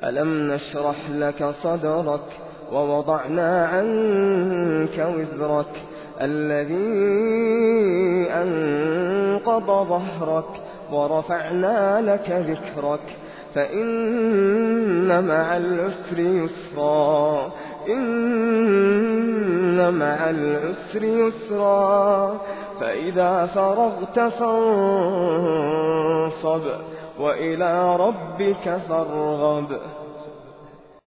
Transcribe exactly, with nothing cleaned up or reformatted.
ألم نشرح لك صدرك ووضعنا عنك وزرك الذي أنقض ظهرك ورفعنا لك ذكرك فإن مع العسر يسرا إن مع العسر يسرا فإذا فرغت فانصب وإلى ربك فارغب.